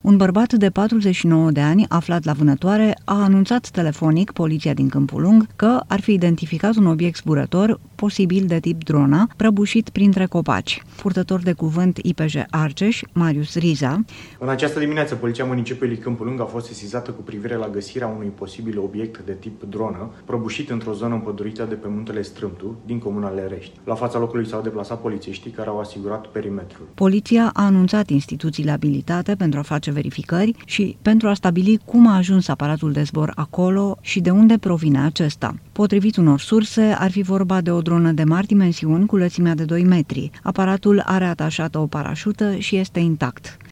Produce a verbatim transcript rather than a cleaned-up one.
Un bărbat de patruzeci și nouă de ani, aflat la vânătoare, a anunțat telefonic poliția din Câmpul Lung că ar fi identificat un obiect zburător, posibil de tip dronă, prăbușit printre copaci. Purtător de cuvânt I P J Argeș, Marius Riza: În această dimineață, Poliția Municipiului Câmpul Lung a fost sesizată cu privire la găsirea unui posibil obiect de tip dronă, prăbușit într-o zonă împădurită de pe muntele Strâmtu, din comuna Lerești. La fața locului s-au deplasat polițiștii care au asigurat perimetrul. Poliția a anunțat instituțiile abilitate pentru a face verificări și pentru a stabili cum a ajuns aparatul de zbor acolo și de unde provine acesta. Potrivit unor surse, ar fi vorba de o dronă de mari dimensiuni cu lățimea de doi metri. Aparatul are atașată o parașută și este intact.